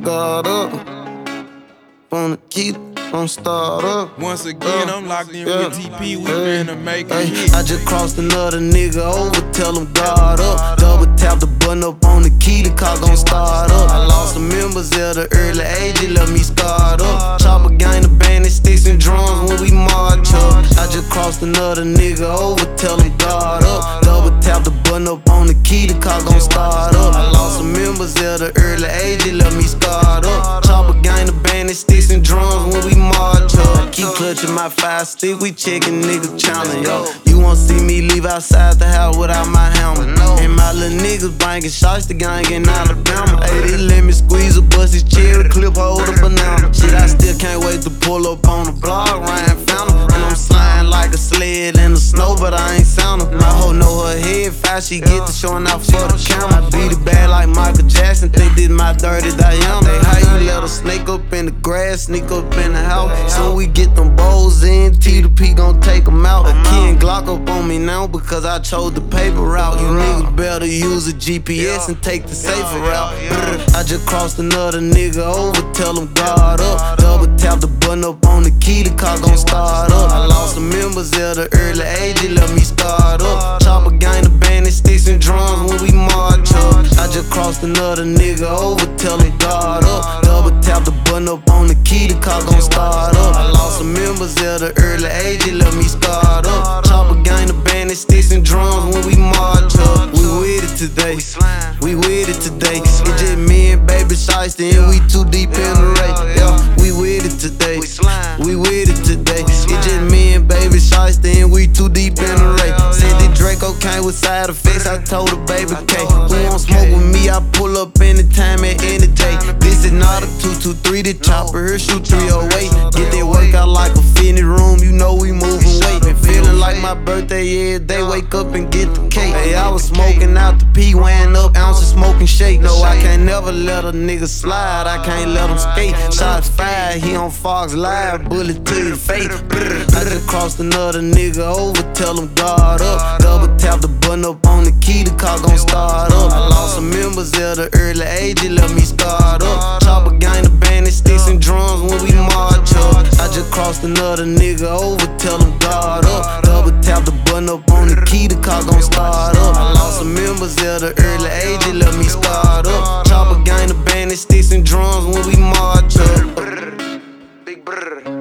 guard up. On the key, don't start up. Once again, I'm locked in with TP, we finna make a hit. I just crossed another nigga over, tell him guard up. Double tap the button up on the key, the car gon' start up. I lost some members at the early age, it left me scarred up. Chopper gang, the bandit, sticks and drums when we march up. I just crossed another nigga over, tell him guard up. Double tap the button up on the key, the car gon' start up. I lost some members at the early age, it left me scarred up. Chopper gang, the bandit, sticks and drums when we march up. Keep clutching my 5 stick, we checking niggas challenge, yo. You won't see me leave outside the house without my helmet. And my little niggas banging shots, the gang in Alabama. Ayy, they let me squeeze a bust his cherry clip, hold a banana. Shit, I still can't wait to pull up on the block, Ryan found him. And I'm sliding like a sled in the snow, but I ain't sound him. My hoe know her head fast, she get to showing out for the camera. I beat it bad like Michael Jackson, think this my dirty Diana. Hey, how you let her snake up in the grass, sneak up in the house? So we get them bowls in, T to P gon' take them out. A key and Glock up on me now because I chose the paper route. You niggas better use a GPS and take the safer route. I just crossed another nigga over, tell him guard up. Double tap the button up on the key, the car gon' start up. I lost some members at the early age, it left me scarred up. Chopper gang, the bandit, sticks and drums when we march up. I just crossed another nigga over, tell him guard up. Double tap the button up on the key, the car gon' start up. I lost some members at the early age, it left me scarred up. Chopper gang, the bandit, sticks and drums when we march up. We with it today, we with it today. It's just me and Baby Shiesty and we too deep in the race. Yeah, we with it today, we with it today. It's just me and Baby Shiesty and we too deep in the race. Said the Draco came with side effects, I told her Baby K. Who won't smoke with me, I pull up anytime at any day. This is not a 223, the chopper here shoot 308. Get that workout like a fitness room, you know we moving weight. Been feeling like my birthday every day, wake up and get the cake. Hey, I was smoking out the P, weighing up ounces, smoking shake. No, I can't never let a nigga slide, I can't let him skate. Shots fired, he on Fox Live, bullet to your face. I just crossed another nigga over, tell him guard up. Double tap the button up on the key, the car gon' start up. I lost some members at the early age, it left me scarred up. Chopper gang, the bandit, sticks and drums when we march up. I just crossed another nigga over, tell him guard up. Double tap the button up on the key, the car gon' start up. I lost some members at the early age, it left me scarred up. Chopper gang, the bandit, sticks and drums when we march up. Big brr.